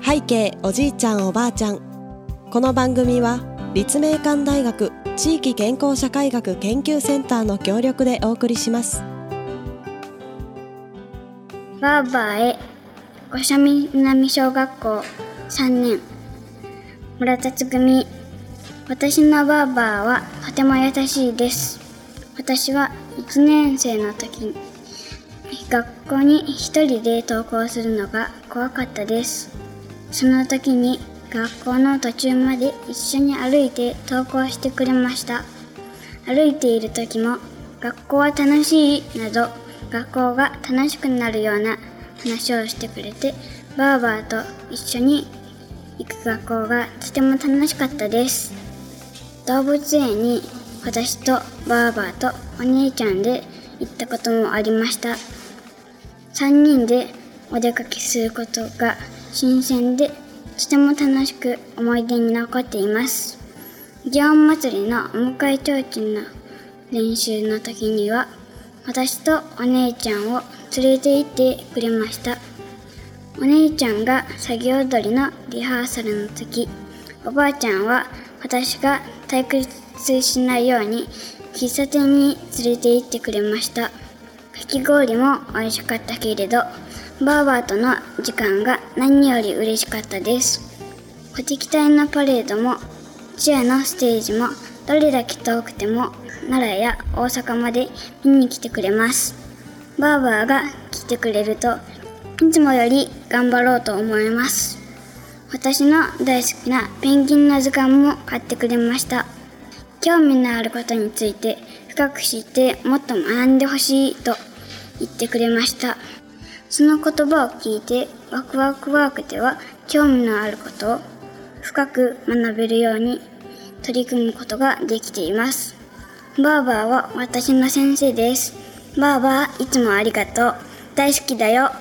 背景おじいちゃんおばあちゃん。この番組は立命館大学地域健康社会学研究センターの協力でお送りします。 バーバーへ。五社南小学校3年村達組。私のバーバーはとても優しいです。私は1年生の時に学校に一人で登校するのが怖かったです。その時に学校の途中まで一緒に歩いて登校してくれました。歩いている時も学校は楽しいなど学校が楽しくなるような話をしてくれて、バーバーと一緒に行く学校がとても楽しかったです。動物園に私とバーバーとお姉ちゃんで行ったこともありました。3人でお出かけすることが新鮮でとても楽しく思い出に残っています。祇園祭のお迎え提灯の練習の時には私とお姉ちゃんを連れて行ってくれました。お姉ちゃんが作業踊りのリハーサルの時、おばあちゃんは私が退屈しないように喫茶店に連れて行ってくれました。かき氷も美味しかったけれど、バーバーとの時間が何より嬉しかったです。鼓笛隊のパレードもチアのステージもどれだけ遠くても奈良や大阪まで見に来てくれます。バーバーが来てくれるといつもより頑張ろうと思います。私の大好きなペンギンの図鑑も買ってくれました。興味のあることについて深く知ってもっと学んでほしいと言ってくれました。その言葉を聞いてワクワクワークでは興味のあることを深く学べるように取り組むことができています。バーバーは私の先生です。バーバーいつもありがとう。大好きだよ。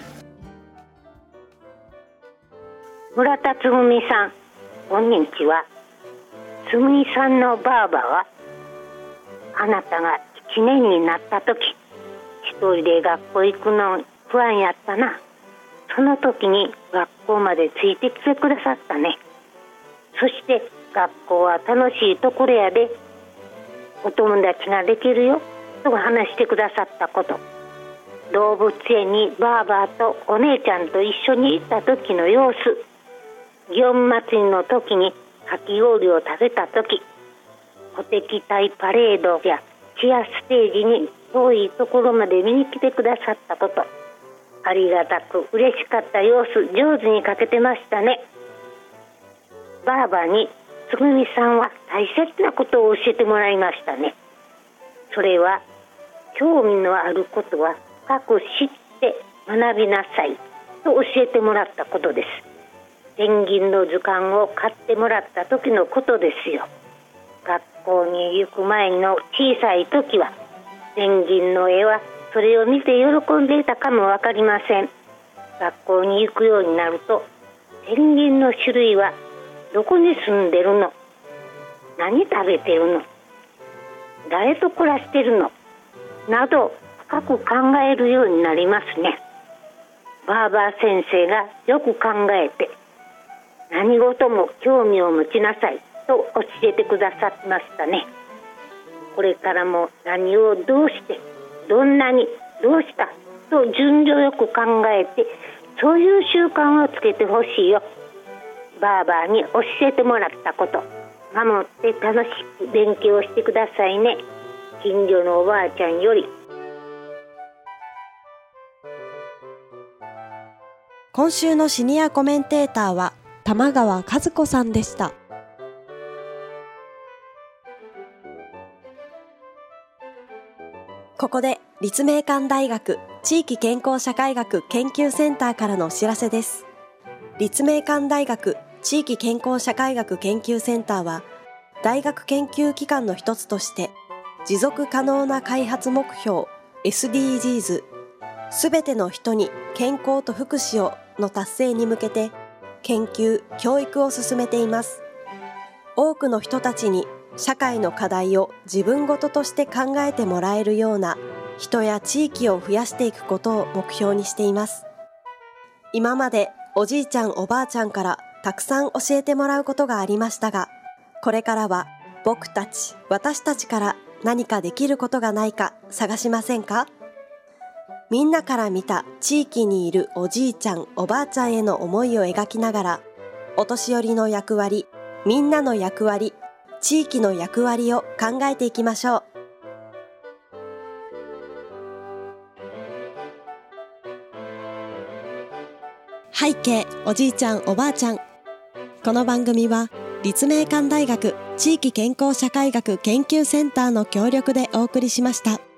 村田つぐみさん、こんにちは。つぐみさんのバーバーはあなたが1年になった時、一人で学校行くの不安やったな。その時に学校までついてきてくださったね。そして学校は楽しいところやで、お友達ができるよと話してくださったこと、動物園にバーバーとお姉ちゃんと一緒に行った時の様子、祇園祭の時にかき氷を食べた時、鼓笛隊パレードやチアステージに遠いところまで見に来てくださったこと、ありがたく嬉しかった様子、上手に書けてましたね。バーバーにつぐみさんは大切なことを教えてもらいましたね。それは興味のあることは深く知って学びなさいと教えてもらったことです。ペンギンの図鑑を買ってもらった時のことですよ。学校に行く前の小さい時はペンギンの絵はそれを見て喜んでいたかもわかりません。学校に行くようになると、ペンギンの種類はどこに住んでるの、何食べてるの、誰と暮らしてるのなど深く考えるようになりますね。バーバー先生がよく考えて、何事も興味を持ちなさいと教えてくださいましたね。これからも何をどうしてどんなにどうしたと順序よく考えて、そういう習慣をつけてほしいよ。バーバーに教えてもらったこと、守って楽しく勉強してくださいね。近所のおばあちゃんより。 今週のシニアコメンテーターは玉川和子さんでした。ここで立命館大学地域健康社会学研究センターからのお知らせです。立命館大学地域健康社会学研究センターは、大学研究機関の一つとして持続可能な開発目標 SDGs すべての人に健康と福祉をの達成に向けて研究・教育を進めています。多くの人たちに社会の課題を自分ごととして考えてもらえるような人や地域を増やしていくことを目標にしています。今までおじいちゃんおばあちゃんからたくさん教えてもらうことがありましたが、これからは私たちから何かできることがないか探しませんか？みんなから見た地域にいるおじいちゃんおばあちゃんへの思いを描きながら、お年寄りの役割、みんなの役割、地域の役割を考えていきましょう。背景おじいちゃんおばあちゃん。この番組は立命館大学地域健康社会学研究センターの協力でお送りしました。